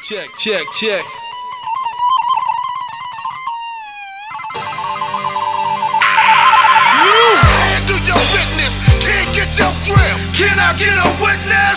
Check, check, check. Handle your business, can't get your grip. Can I get a witness?